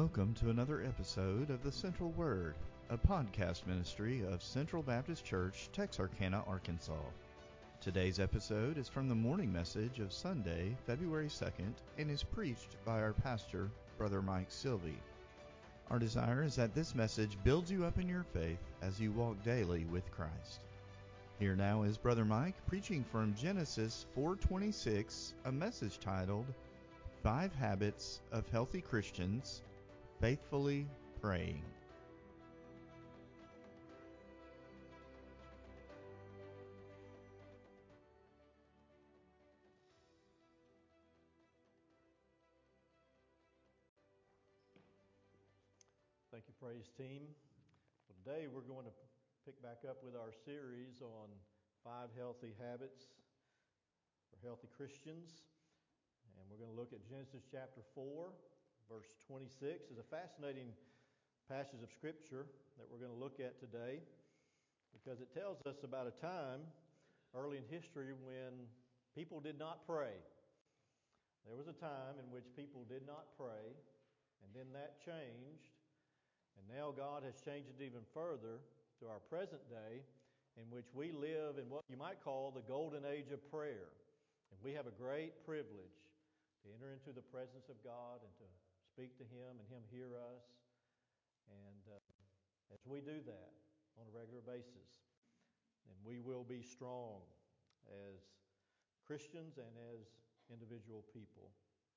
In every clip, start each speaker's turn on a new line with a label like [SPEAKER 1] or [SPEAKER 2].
[SPEAKER 1] Welcome to another episode of The Central Word, a podcast ministry of Central Baptist Church, Texarkana, Arkansas. Today's episode is from the morning message of Sunday, February 2nd, and is preached by our pastor, Brother Mike Sylvie. Our desire is that this message builds you up in your faith as you walk daily with Christ. Here now is Brother Mike preaching from Genesis 4:26, a message titled, 5 Habits of Healthy Christians, Faithfully Praying.
[SPEAKER 2] Thank you, praise team. Well, today we're going to pick back up with our series on 5 healthy habits for healthy Christians. And we're going to look at Genesis chapter 4, verse 26. It's a fascinating passage of Scripture that we're going to look at today because it tells us about a time early in history when people did not pray. There was a time in which people did not pray, and then that changed. And now God has changed it even further to our present day, in which we live in what you might call the golden age of prayer. And we have a great privilege to enter into the presence of God and to speak to Him and Him hear us. And as we do that on a regular basis, then we will be strong as Christians and as individual people.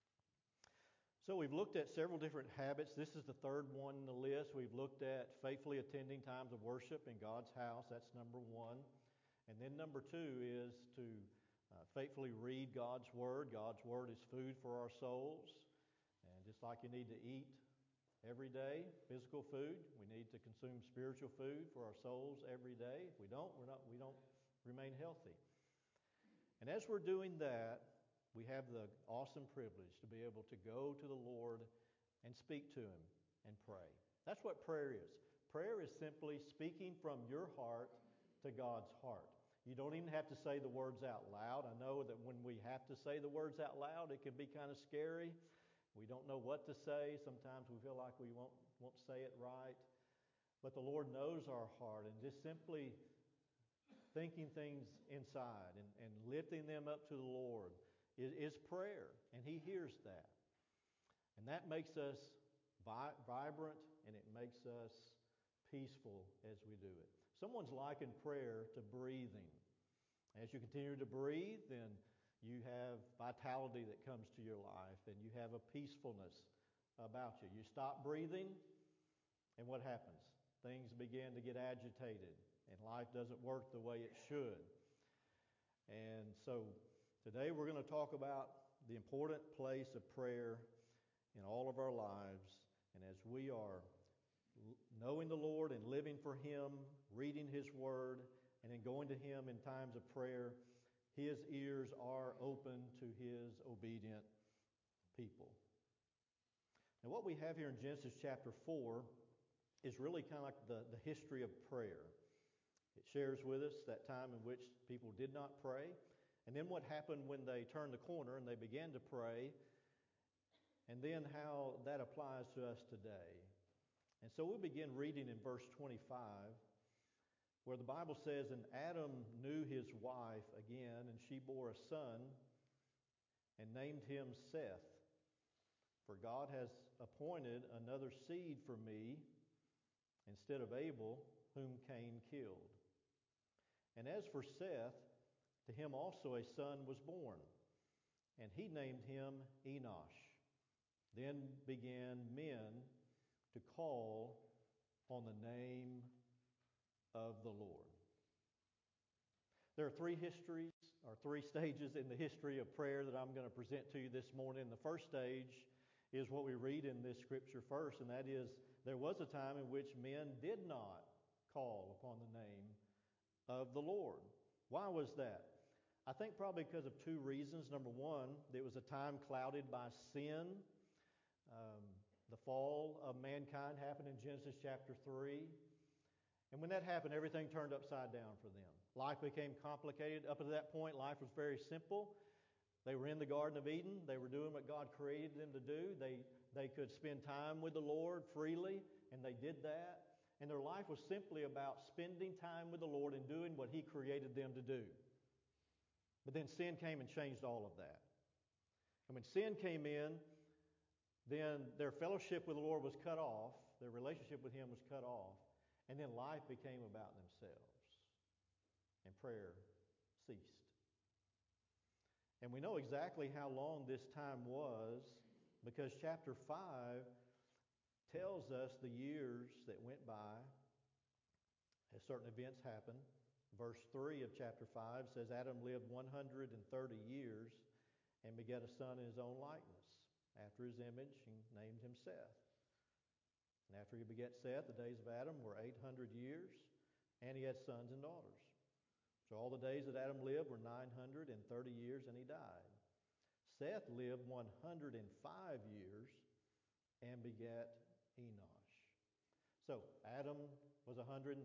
[SPEAKER 2] So we've looked at several different habits. This is the third one in the list. We've looked at faithfully attending times of worship in God's house. That's number 1. And then number 2 is to faithfully read God's Word. God's Word is food for our souls. And just like you need to eat every day, physical food, we need to consume spiritual food for our souls every day. If we don't, we don't remain healthy. And as we're doing that, we have the awesome privilege to be able to go to the Lord and speak to Him and pray. That's what prayer is. Prayer is simply speaking from your heart to God's heart. You don't even have to say the words out loud. I know that when we have to say the words out loud, it can be kind of scary. We don't know what to say. Sometimes we feel like we won't say it right. But the Lord knows our heart, and just simply thinking things inside and lifting them up to the Lord is prayer, and He hears that. And that makes us vibrant, and it makes us peaceful as we do it. Someone's likened prayer to breathing. As you continue to breathe, then you have vitality that comes to your life, and you have a peacefulness about you. You stop breathing, and what happens? Things begin to get agitated, and life doesn't work the way it should. And so today we're going to talk about the important place of prayer in all of our lives. And as we are knowing the Lord and living for Him, reading His Word, and then going to Him in times of prayer, His ears are open to His obedient people. Now what we have here in Genesis chapter 4 is really kind of like the history of prayer. It shares with us that time in which people did not pray, and then what happened when they turned the corner and they began to pray, and then how that applies to us today. And so we'll begin reading in verse 25, where the Bible says, "And Adam knew his wife again, and she bore a son, and named him Seth. For God has appointed another seed for me instead of Abel, whom Cain killed. And as for Seth, to him also a son was born, and he named him Enosh. Then began men to call on the name of the Lord." There are 3 stages in the history of prayer that I'm going to present to you this morning. The first stage is what we read in this scripture first, and that is there was a time in which men did not call upon the name of the Lord. Why was that? I think probably because of 2 reasons. Number 1, it was a time clouded by sin. The fall of mankind happened in Genesis chapter 3. And when that happened, everything turned upside down for them. Life became complicated. Up to that point, life was very simple. They were in the Garden of Eden. They were doing what God created them to do. They they could spend time with the Lord freely, and they did that. And their life was simply about spending time with the Lord and doing what He created them to do. But then sin came and changed all of that. And when sin came in, then their fellowship with the Lord was cut off, their relationship with Him was cut off, and then life became about themselves. And prayer ceased. And we know exactly how long this time was because chapter 5 tells us the years that went by as certain events happened. Verse 3 of chapter 5 says, Adam lived 130 years and begat a son in his own likeness, after his image, and named him Seth. And after he begat Seth, the days of Adam were 800 years, and he had sons and daughters. So all the days that Adam lived were 930 years, and he died. Seth lived 105 years and begat Enosh. So Adam was 130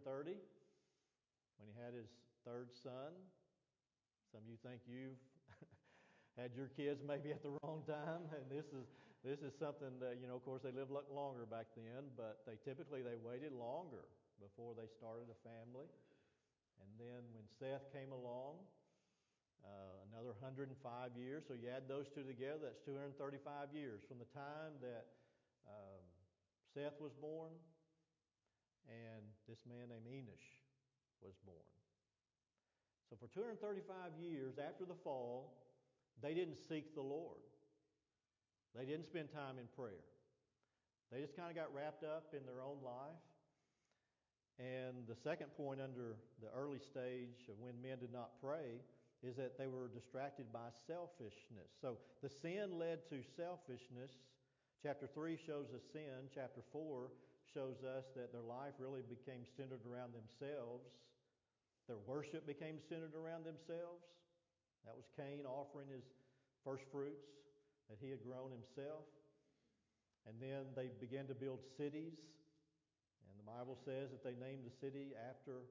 [SPEAKER 2] when he had his third son. Some of you think you've had your kids maybe at the wrong time, and this is something that, of course, they lived longer back then, but they waited longer before they started a family. And then when Seth came along, another 105 years. So you add those two together, that's 235 years from the time that Seth was born and this man named Enosh was born. So for 235 years after the fall, they didn't seek the Lord. They didn't spend time in prayer. They just kind of got wrapped up in their own life. And the second point under the early stage of when men did not pray is that they were distracted by selfishness. So the sin led to selfishness. Chapter 3 shows us sin. Chapter 4 shows us that their life really became centered around themselves. Their worship became centered around themselves. That was Cain offering his first fruits that he had grown himself. And then they began to build cities. And the Bible says that Cain named the city after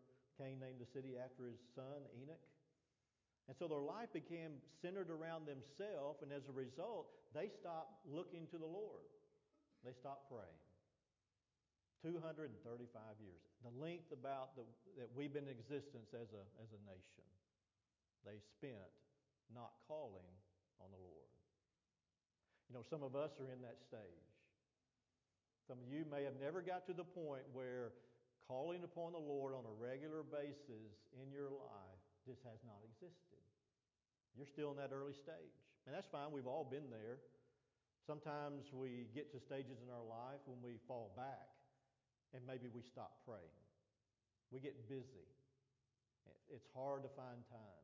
[SPEAKER 2] his son Enoch. And so their life became centered around themselves, and as a result, they stopped looking to the Lord. They stopped praying. 235 years, the length that we've been in existence as a nation. They spent not calling on the Lord. Some of us are in that stage. Some of you may have never got to the point where calling upon the Lord on a regular basis in your life just has not existed. You're still in that early stage. And that's fine. We've all been there. Sometimes we get to stages in our life when we fall back and maybe we stop praying. We get busy. It's hard to find time.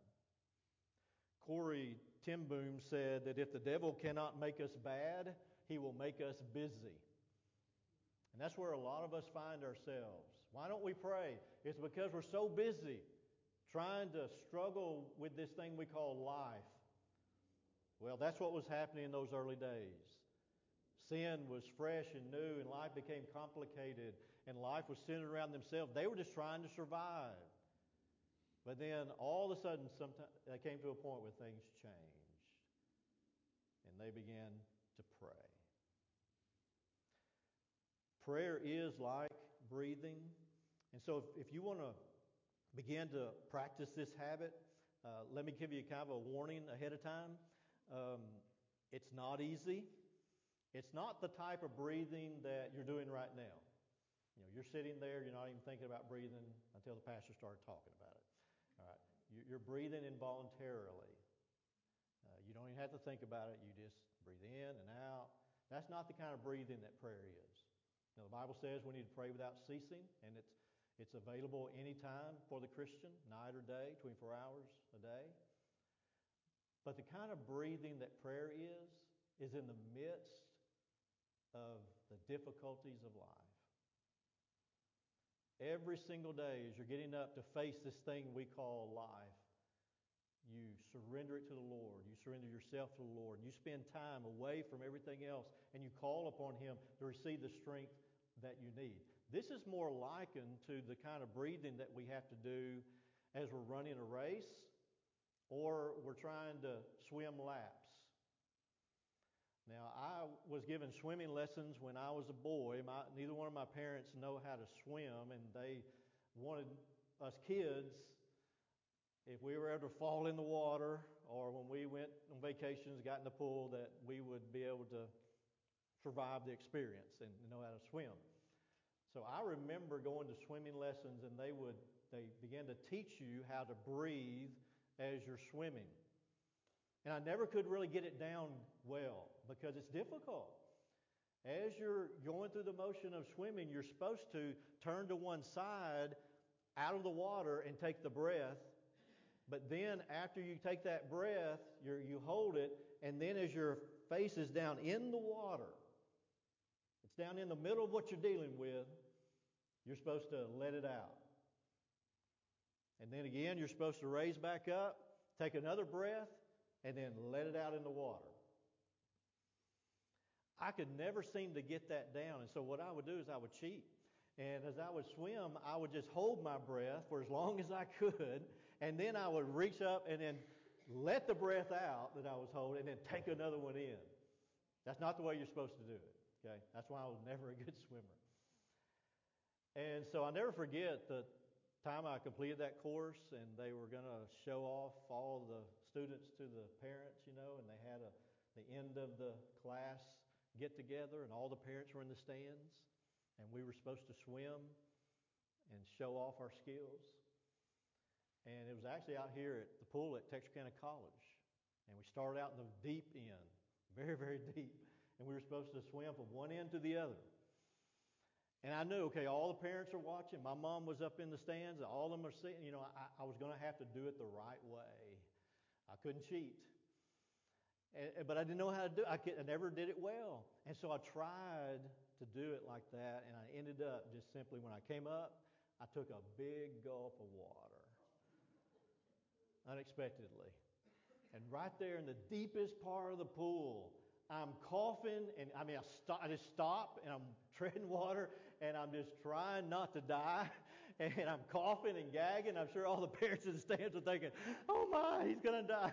[SPEAKER 2] Corrie ten Boom said that if the devil cannot make us bad, he will make us busy. And that's where a lot of us find ourselves. Why don't we pray? It's because we're so busy trying to struggle with this thing we call life. Well, that's what was happening in those early days. Sin was fresh and new, and life became complicated, and life was centered around themselves. They were just trying to survive. But then all of a sudden, they came to a point where things changed, and they began to pray. Prayer is like breathing. And so if you want to begin to practice this habit, let me give you kind of a warning ahead of time. It's not easy. It's not the type of breathing that you're doing right now. You're sitting there, you're not even thinking about breathing until the pastor started talking about it. All right, you're breathing involuntarily. You don't even have to think about it. You just breathe in and out. That's not the kind of breathing that prayer is. Now, the Bible says we need to pray without ceasing, and it's available anytime for the Christian, night or day, 24 hours a day. But the kind of breathing that prayer is in the midst of the difficulties of life. Every single day as you're getting up to face this thing we call life, you surrender it to the Lord. You surrender yourself to the Lord. You spend time away from everything else, and you call upon Him to receive the strength that you need. This is more likened to the kind of breathing that we have to do as we're running a race or we're trying to swim laps. Now, I was given swimming lessons when I was a boy. Neither one of my parents know how to swim, and they wanted us kids, if we were ever to fall in the water or when we went on vacations, got in the pool, that we would be able to survive the experience and know how to swim. So I remember going to swimming lessons, and they began to teach you how to breathe as you're swimming. And I never could really get it down well because it's difficult. As you're going through the motion of swimming, you're supposed to turn to one side out of the water and take the breath. But then after you take that breath, you hold it, and then as your face is down in the water, it's down in the middle of what you're dealing with, you're supposed to let it out. And then again, you're supposed to raise back up, take another breath, and then let it out in the water. I could never seem to get that down, and so what I would do is I would cheat. And as I would swim, I would just hold my breath for as long as I could, and then I would reach up and then let the breath out that I was holding, and then take another one in. That's not the way you're supposed to do it. Okay, that's why I was never a good swimmer. And so I'll never forget the time I completed that course, and they were going to show off all the students to the parents, and they had the end of the class get together, and all the parents were in the stands, and we were supposed to swim and show off our skills. And it was actually out here at the pool at Texarkana College, and we started out in the deep end, very, very deep, and we were supposed to swim from one end to the other. And I knew, okay, all the parents are watching. My mom was up in the stands. All of them are seeing. I was going to have to do it the right way. I couldn't cheat. But I didn't know how to do it. I never did it well. And so I tried to do it like that, and I ended up just simply, when I came up, I took a big gulp of water, unexpectedly. And right there in the deepest part of the pool, I'm coughing, and I just stop, and I'm treading water, and I'm just trying not to die, and I'm coughing and gagging. I'm sure all the parents in the stands are thinking, oh my, he's going to die.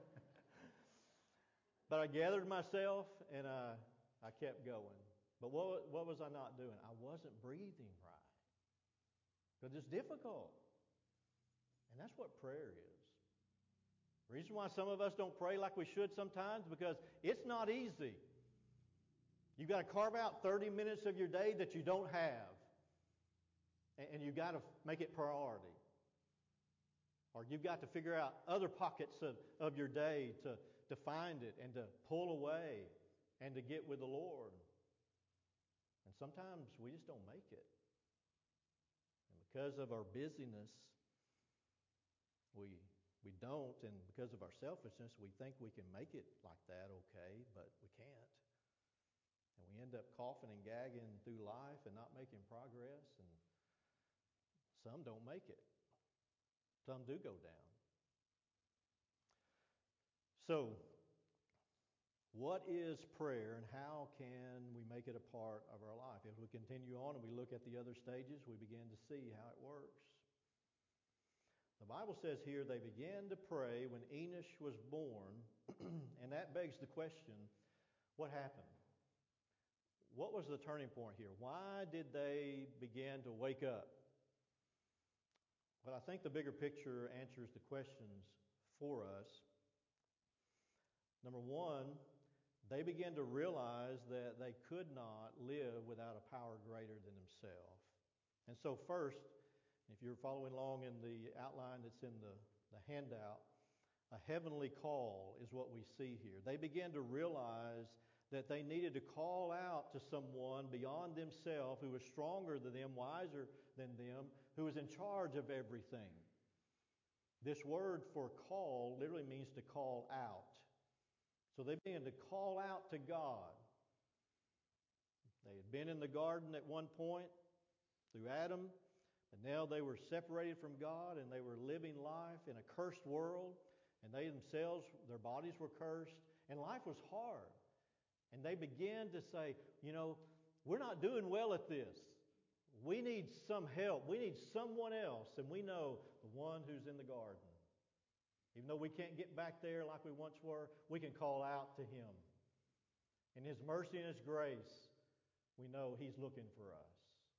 [SPEAKER 2] But I gathered myself, and I kept going. But what was I not doing? I wasn't breathing right, because it's difficult. And that's what prayer is. The reason why some of us don't pray like we should sometimes, because it's not easy. You've got to carve out 30 minutes of your day that you don't have. And you've got to make it priority. Or you've got to figure out other pockets of your day to find it and to pull away and to get with the Lord. And sometimes we just don't make it. And because of our busyness, we don't, and because of our selfishness, we think we can make it like that okay, but we can't. And we end up coughing and gagging through life and not making progress, and some don't make it. Some do go down. So, what is prayer, and how can we make it a part of our life? As we continue on and we look at the other stages, we begin to see how it works. The Bible says here they began to pray when Enosh was born, and that begs the question, what happened? What was the turning point here? Why did they begin to wake up? Well, I think the bigger picture answers the questions for us. Number one, they began to realize that they could not live without a power greater than themselves. And so first, if you're following along in the outline that's in the handout, a heavenly call is what we see here. They began to realize that they needed to call out to someone beyond themselves who was stronger than them, wiser than them, who was in charge of everything. This word for call literally means to call out. So they began to call out to God. They had been in the garden at one point through Adam, and now they were separated from God, and they were living life in a cursed world, and they themselves, their bodies were cursed, and life was hard. And they began to say, we're not doing well at this. We need some help. We need someone else, and we know the one who's in the garden. Even though we can't get back there like we once were, we can call out to him. In His mercy and His grace, we know He's looking for us.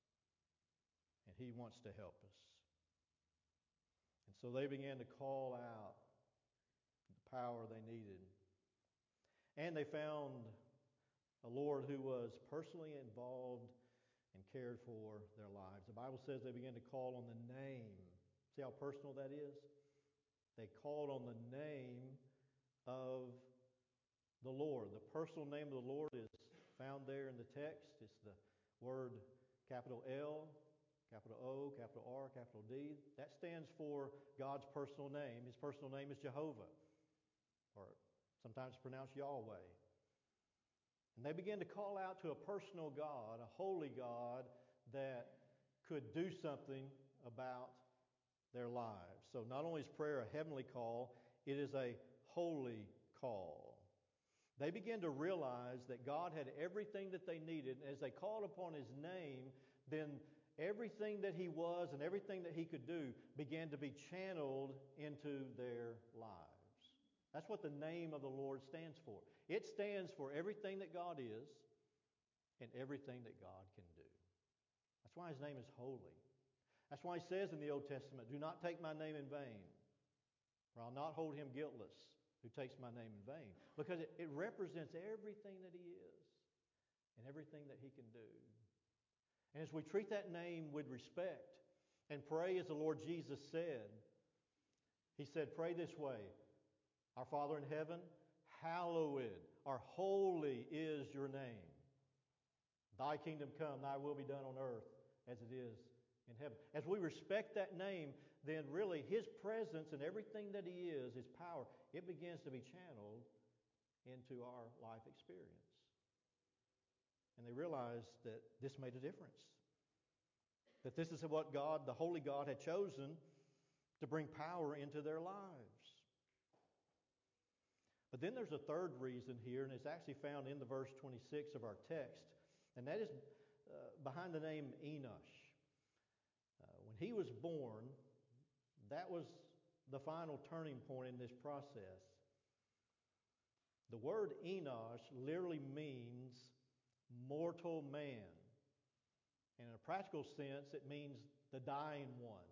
[SPEAKER 2] And He wants to help us. And so they began to call out the power they needed. And they found a Lord who was personally involved and cared for their lives. The Bible says they began to call on the name. See how personal that is? They called on the name of the Lord. The personal name of the Lord is found there in the text. It's the word capital L, capital O, capital R, capital D. That stands for God's personal name. His personal name is Jehovah, or sometimes pronounced Yahweh. And they began to call out to a personal God, a holy God that could do something about their lives. So not only is prayer a heavenly call, it is a holy call. They began to realize that God had everything that they needed, and as they called upon His name, then everything that He was and everything that He could do began to be channeled into their lives. That's what the name of the Lord stands for. It stands for everything that God is and everything that God can do. That's why His name is holy. That's why He says in the Old Testament, "Do not take my name in vain, for I'll not hold him guiltless who takes my name in vain." Because it represents everything that He is and everything that He can do. And as we treat that name with respect and pray as the Lord Jesus said, He said, pray this way: Our Father in heaven, hallowed or holy is your name. Thy kingdom come, thy will be done on earth as it is in heaven. As we respect that name, then really His presence and everything that He is, His power, it begins to be channeled into our life experience. And they realized that this made a difference. That this is what God, the Holy God, had chosen to bring power into their lives. But then there's a third reason here, and it's actually found in the verse 26 of our text, and that is behind the name Enosh. When he was born, that was the final turning point in this process. The word Enosh literally means mortal man. And in a practical sense, it means the dying one.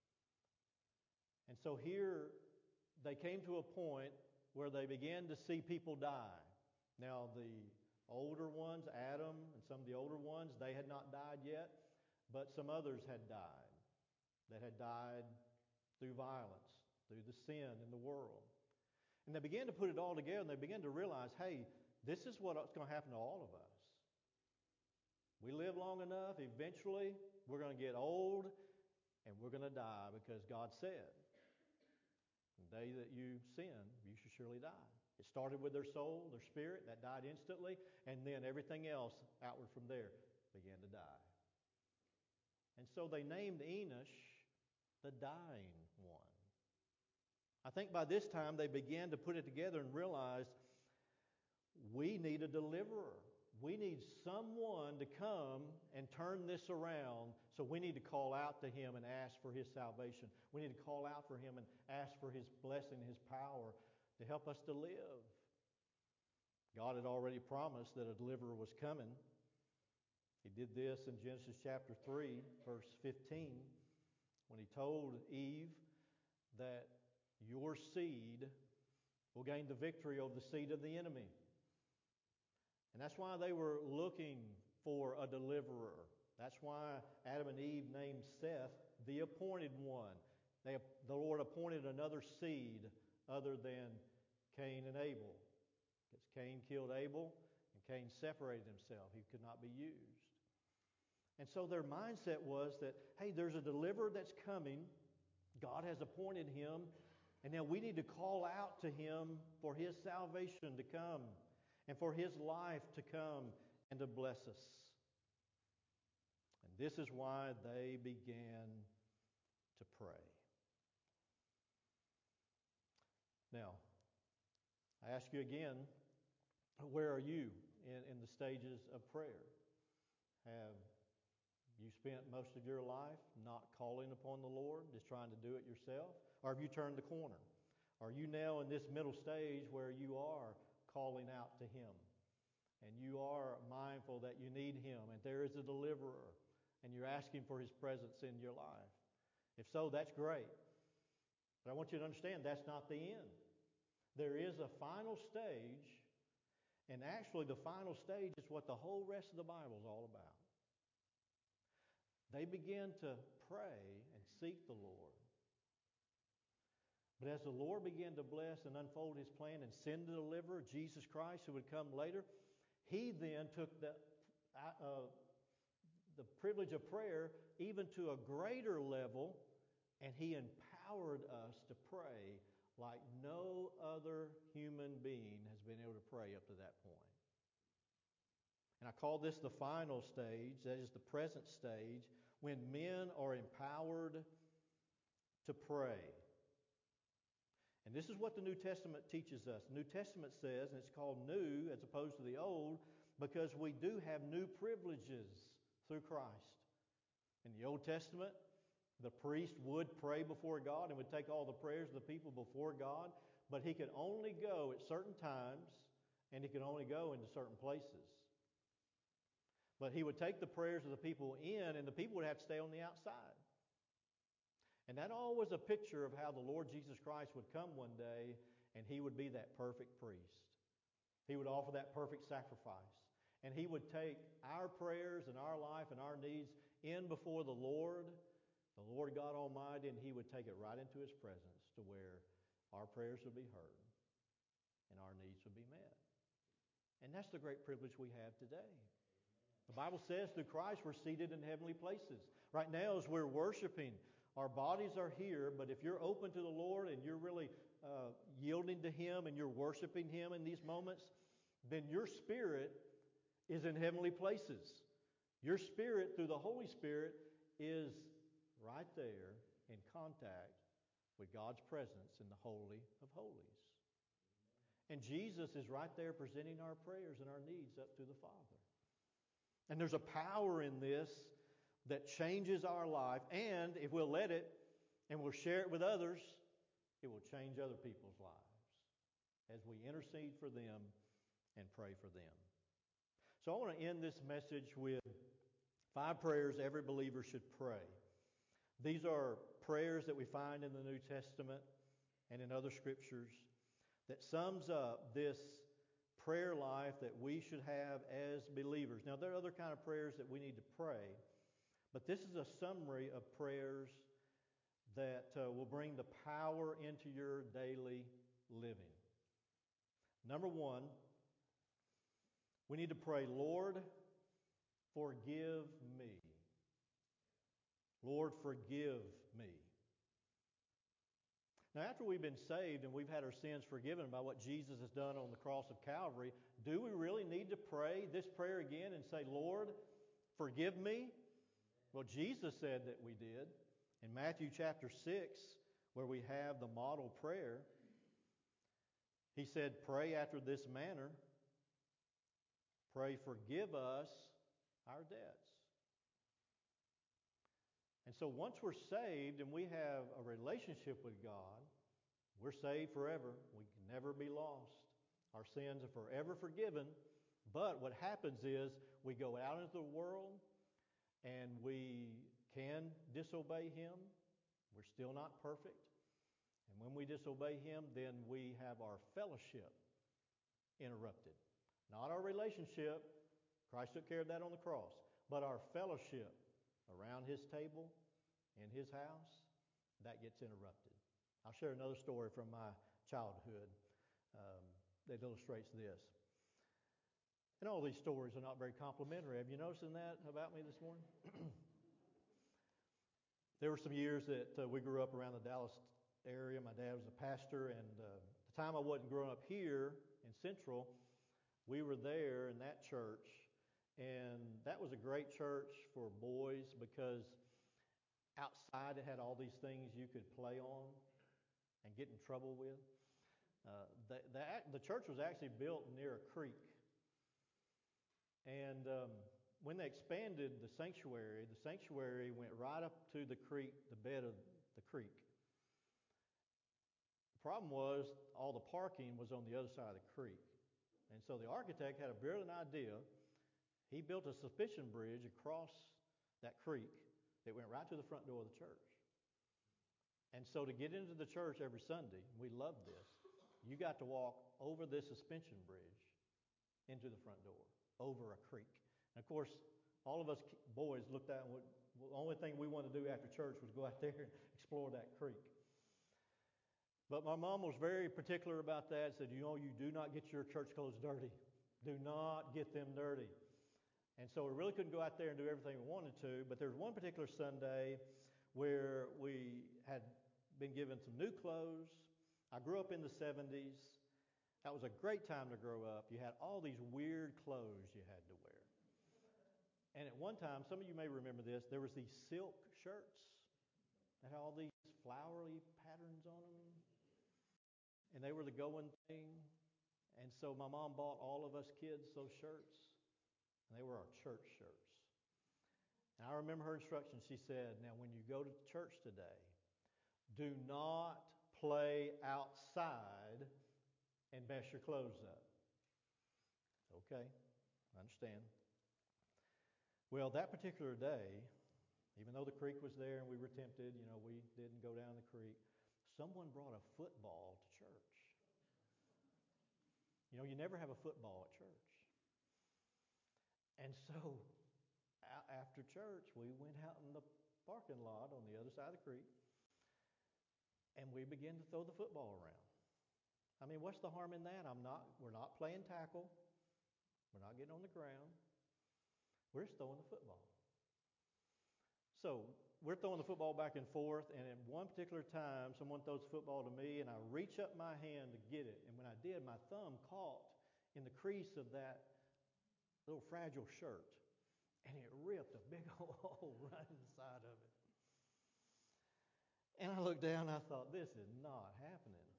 [SPEAKER 2] And so here they came to a point where they began to see people die. Now the older ones, Adam and some of the older ones, they had not died yet, but some others had died. That had died through violence, through the sin in the world. And they began to put it all together, and they began to realize, hey, this is what's going to happen to all of us. We live long enough, eventually we're going to get old, and we're going to die, because God said, the day that you sin, you shall surely die. It started with their soul, their spirit, that died instantly, and then everything else outward from there began to die. And so they named Enosh the dying one. I think by this time they began to put it together and realized we need a deliverer. We need someone to come and turn this around, so we need to call out to Him and ask for His salvation. We need to call out for Him and ask for His blessing, His power to help us to live. God had already promised that a deliverer was coming. He did this in Genesis chapter 3, verse 15, when He told Eve that your seed will gain the victory over the seed of the enemy. And that's why they were looking for a deliverer. That's why Adam and Eve named Seth the appointed one. The Lord appointed another seed other than Cain and Abel. Because Cain killed Abel and Cain separated himself. He could not be used. And so their mindset was that, hey, there's a deliverer that's coming. God has appointed him. And now we need to call out to Him for His salvation to come and for His life to come and to bless us. And this is why they began to pray. Now, I ask you again, where are you in the stages of prayer? Have you spent most of your life not calling upon the Lord, just trying to do it yourself? Or have you turned the corner? Are you now in this middle stage where you are calling out to Him and you are mindful that you need Him and there is a deliverer and you're asking for His presence in your life. If so, that's great. But I want you to understand that's not the end. There is a final stage, and actually the final stage is what the whole rest of the Bible is all about. They begin to pray and seek the Lord. But as the Lord began to bless and unfold His plan and send the deliverer, Jesus Christ, who would come later, He then took the privilege of prayer even to a greater level, and He empowered us to pray like no other human being has been able to pray up to that point. And I call this the final stage, that is the present stage, when men are empowered to pray. And this is what the New Testament teaches us. The New Testament says, and it's called new as opposed to the old, because we do have new privileges through Christ. In the Old Testament, the priest would pray before God and would take all the prayers of the people before God, but he could only go at certain times and he could only go into certain places. But he would take the prayers of the people in, and the people would have to stay on the outside. And that all was a picture of how the Lord Jesus Christ would come one day, and He would be that perfect priest. He would offer that perfect sacrifice. And He would take our prayers and our life and our needs in before the Lord God Almighty, and He would take it right into His presence to where our prayers would be heard and our needs would be met. And that's the great privilege we have today. The Bible says through Christ we're seated in heavenly places. Right now as we're worshiping, our bodies are here, but if you're open to the Lord and you're really yielding to Him and you're worshiping Him in these moments, then your spirit is in heavenly places. Your spirit, through the Holy Spirit, is right there in contact with God's presence in the Holy of Holies. And Jesus is right there presenting our prayers and our needs up to the Father. And there's a power in this that changes our life, and if we'll let it and we'll share it with others, it will change other people's lives as we intercede for them and pray for them. So I want to end this message with 5 prayers every believer should pray. These are prayers that we find in the New Testament and in other scriptures that sums up this prayer life that we should have as believers. Now, there are other kind of prayers that we need to pray, but this is a summary of prayers that will bring the power into your daily living. Number 1, we need to pray, Lord, forgive me. Lord, forgive me. Now, after we've been saved and we've had our sins forgiven by what Jesus has done on the cross of Calvary, do we really need to pray this prayer again and say, Lord, forgive me? Well, Jesus said that we did. In Matthew chapter 6, where we have the model prayer, He said, pray after this manner. Pray, forgive us our debts. And so once we're saved and we have a relationship with God, we're saved forever. We can never be lost. Our sins are forever forgiven. But what happens is we go out into the world and we can disobey Him. We're still not perfect. And when we disobey Him, then we have our fellowship interrupted. Not our relationship. Christ took care of that on the cross. But our fellowship around His table, in His house, that gets interrupted. I'll share another story from my childhood that illustrates this. And all these stories are not very complimentary. Have you noticed that about me this morning? There were some years that we grew up around the Dallas area. My dad was a pastor, and the time I wasn't growing up here in Central, we were there in that church. And that was a great church for boys because outside it had all these things you could play on and get in trouble with. The church was actually built near a creek. And when they expanded the sanctuary went right up to the creek, the bed of the creek. The problem was all the parking was on the other side of the creek. And so the architect had a brilliant idea. He built a suspension bridge across that creek that went right to the front door of the church. And so to get into the church every Sunday, we loved this, you got to walk over this suspension bridge into the front door, over a creek. And of course, all of us boys looked out and the only thing we wanted to do after church was go out there and explore that creek. But my mom was very particular about that, said, you do not get your church clothes dirty. Do not get them dirty. And so we really couldn't go out there and do everything we wanted to, but there was one particular Sunday where we had been given some new clothes. I grew up in the 70s. That was a great time to grow up. You had all these weird clothes you had to wear. And at one time, some of you may remember this, there was these silk shirts that had all these flowery patterns on them. And they were the going thing. And so my mom bought all of us kids those shirts. And they were our church shirts. And I remember her instructions. She said, now when you go to church today, do not play outside and mess your clothes up. Okay, I understand. Well, that particular day, even though the creek was there and we were tempted, we didn't go down the creek, someone brought a football to church. You never have a football at church. And so after church, we went out in the parking lot on the other side of the creek, and we began to throw the football around. I mean, what's the harm in that? We're not playing tackle. We're not getting on the ground. We're just throwing the football. So we're throwing the football back and forth, and at one particular time, someone throws the football to me, and I reach up my hand to get it. And when I did, my thumb caught in the crease of that little fragile shirt, and it ripped a big old hole right in the side of it. And I looked down, and I thought, this is not happening.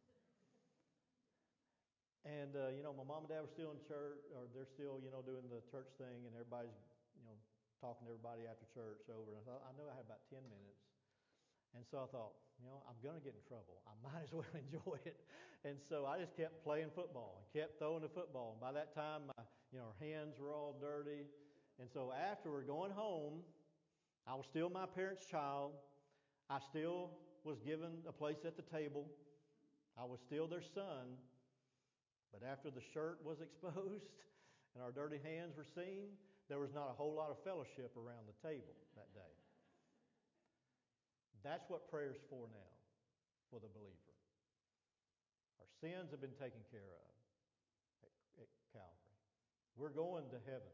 [SPEAKER 2] And, my mom and dad were still in church, or they're still, doing the church thing, and everybody's, talking to everybody after church over. And I thought, I know I had about 10 minutes. And so I thought, I'm going to get in trouble. I might as well enjoy it. And so I just kept playing football and kept throwing the football. And by that time, our hands were all dirty. And so after we're going home, I was still my parents' child. I still was given a place at the table. I was still their son. But after the shirt was exposed and our dirty hands were seen, there was not a whole lot of fellowship around the table that day. That's what prayer's for now, for the believer. Our sins have been taken care of at Calvary. We're going to heaven.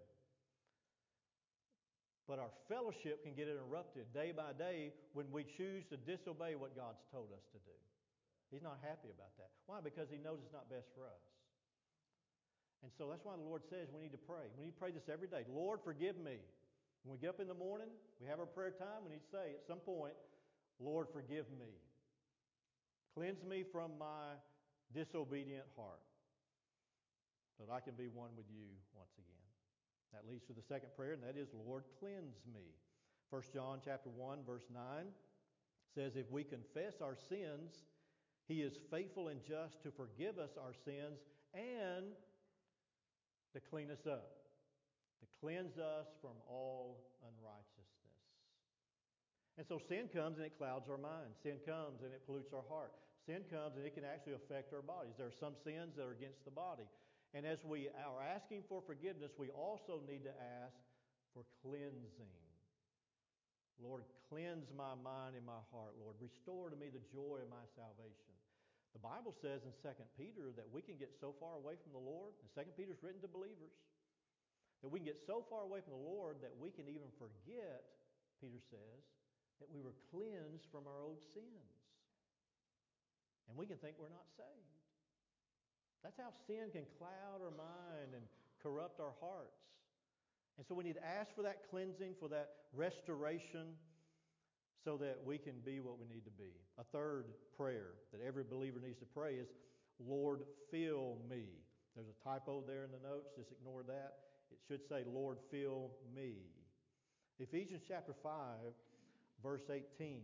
[SPEAKER 2] But our fellowship can get interrupted day by day when we choose to disobey what God's told us to do. He's not happy about that. Why? Because He knows it's not best for us. And so that's why the Lord says we need to pray. We need to pray this every day. Lord, forgive me. When we get up in the morning, we have our prayer time, we need to say at some point, Lord, forgive me. Cleanse me from my disobedient heart so that I can be one with you once again. That leads to the second prayer, and that is, Lord, cleanse me. 1 John chapter 1, verse 9 says, if we confess our sins, He is faithful and just to forgive us our sins and to clean us up, to cleanse us from all unrighteousness. And so sin comes and it clouds our mind. Sin comes and it pollutes our heart. Sin comes and it can actually affect our bodies. There are some sins that are against the body. And as we are asking for forgiveness, we also need to ask for cleansing. Lord, cleanse my mind and my heart, Lord. Restore to me the joy of my salvation. The Bible says in 2 Peter that we can get so far away from the Lord, and 2 Peter is written to believers, that we can get so far away from the Lord that we can even forget, Peter says, that we were cleansed from our old sins. And we can think we're not saved. That's how sin can cloud our mind and corrupt our hearts. And so we need to ask for that cleansing, for that restoration, so that we can be what we need to be. A third prayer that every believer needs to pray is, Lord, fill me. There's a typo there in the notes. Just ignore that. It should say, Lord, fill me. Ephesians chapter 5, verse 18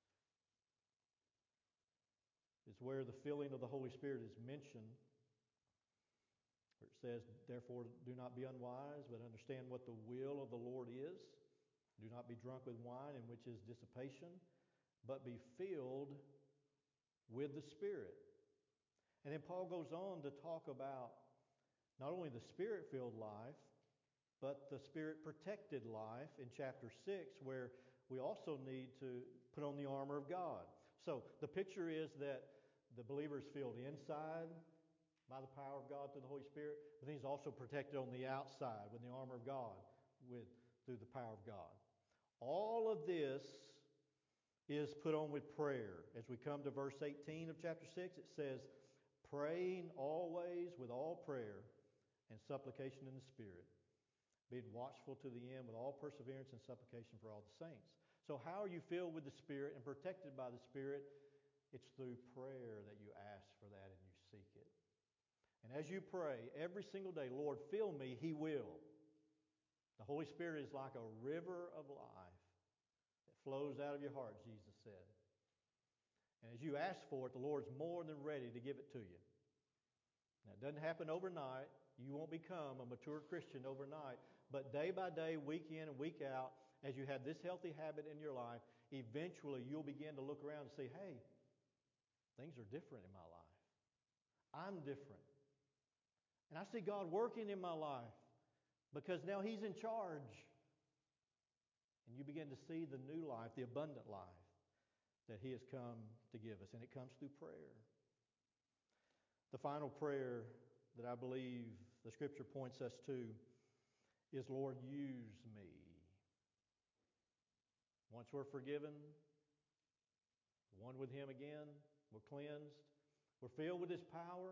[SPEAKER 2] is where the filling of the Holy Spirit is mentioned. where it says, therefore do not be unwise, but understand what the will of the Lord is. Do not be drunk with wine, in which is dissipation, but be filled with the Spirit. And then Paul goes on to talk about not only the Spirit-filled life, but the Spirit-protected life in chapter 6, where we also need to put on the armor of God. So the picture is that the believer is filled inside by the power of God through the Holy Spirit, but then he's also protected on the outside with the armor of God through the power of God. All of this is put on with prayer. As we come to verse 18 of chapter 6, it says, praying always with all prayer and supplication in the Spirit, being watchful to the end with all perseverance and supplication for all the saints. So how are you filled with the Spirit and protected by the Spirit? It's through prayer that you ask for that and you seek it. And as you pray every single day, Lord, fill me, He will. The Holy Spirit is like a river of life that flows out of your heart, Jesus said. And as you ask for it, the Lord's more than ready to give it to you. Now, it doesn't happen overnight. You won't become a mature Christian overnight. But day by day, week in and week out, as you have this healthy habit in your life, eventually you'll begin to look around and say, hey, things are different in my life. I'm different. And I see God working in my life because now He's in charge. And you begin to see the new life, the abundant life that He has come to give us. And it comes through prayer. The final prayer that I believe the Scripture points us to is, Lord, use me. Once we're forgiven, one with Him again, we're cleansed, we're filled with His power,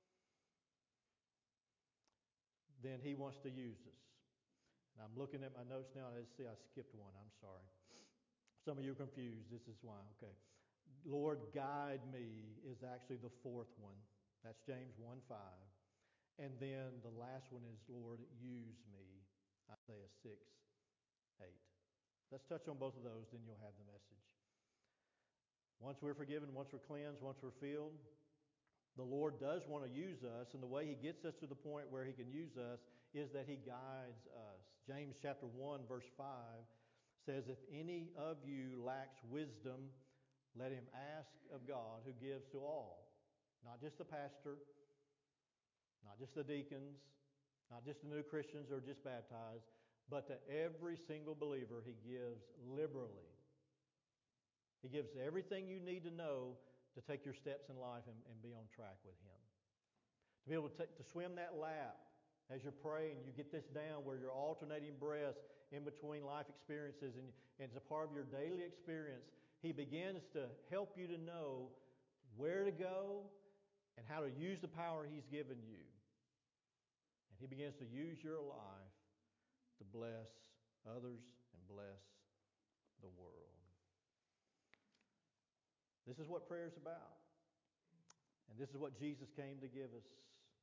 [SPEAKER 2] then He wants to use us. And I'm looking at my notes now, and I see I skipped one. I'm sorry. Some of you are confused. This is why. Okay. Lord, guide me is actually the fourth one. That's James 1:5. And then the last one is, Lord, use me, Isaiah 6:8. Let's touch on both of those, then you'll have the message. Once we're forgiven, once we're cleansed, once we're filled, the Lord does want to use us, and the way He gets us to the point where He can use us is that He guides us. James chapter 1, verse 5 says, if any of you lacks wisdom, let him ask of God, who gives to all. Not just the pastor, not just the deacons, not just the new Christians or just baptized, but to every single believer He gives liberally. He gives everything you need to know to take your steps in life and be on track with Him. To be able to swim that lap as you're praying, you get this down where you're alternating breaths in between life experiences, and it's a part of your daily experience. He begins to help you to know where to go and how to use the power He's given you. And He begins to use your life to bless others and bless the world. This is what prayer is about. And this is what Jesus came to give us.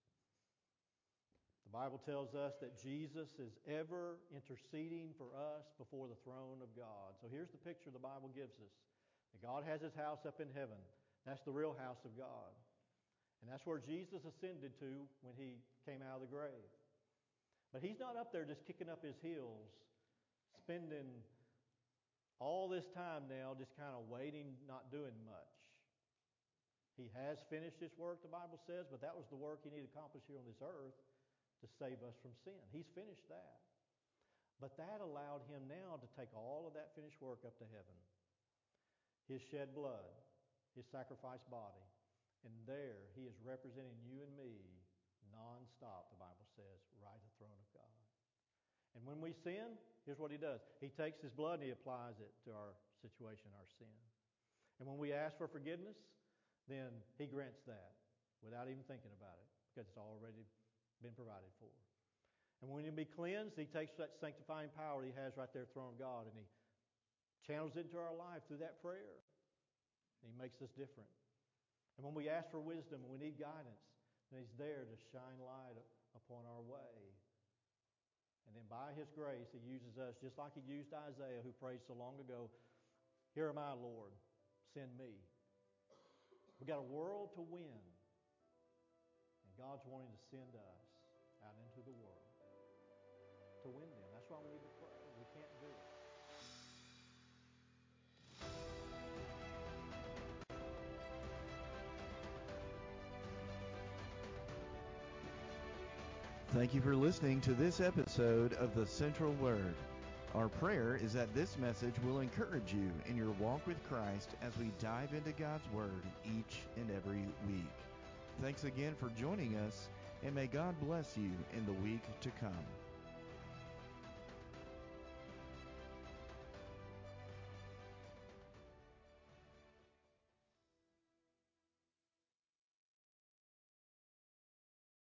[SPEAKER 2] The Bible tells us that Jesus is ever interceding for us before the throne of God. So here's the picture the Bible gives us. That God has His house up in heaven. That's the real house of God. And that's where Jesus ascended to when He came out of the grave. But He's not up there just kicking up His heels, spending all this time now just kind of waiting, not doing much. He has finished His work, the Bible says, but that was the work He needed to accomplish here on this earth to save us from sin. He's finished that. But that allowed Him now to take all of that finished work up to heaven. His shed blood, His sacrificed body, and there He is representing you and me non-stop, the Bible says, right at the throne of God. And when we sin, here's what He does. He takes His blood and He applies it to our situation, our sin. And when we ask for forgiveness, then He grants that without even thinking about it, because it's already been provided for. And when we be cleansed, He takes that sanctifying power He has right there at the throne of God, and He channels it into our life through that prayer. And He makes us different. And when we ask for wisdom and we need guidance, then He's there to shine light upon our way. And then by His grace, He uses us just like He used Isaiah, who prayed so long ago, "Here am I, Lord, send me." We've got a world to win. And God's wanting to send us. out into the world to win them. That's why we need to pray. We can't do it.
[SPEAKER 1] Thank you for listening to this episode of The Central Word. Our prayer is that this message will encourage you in your walk with Christ as we dive into God's Word each and every week. Thanks again for joining us, and may God bless you in the week to come.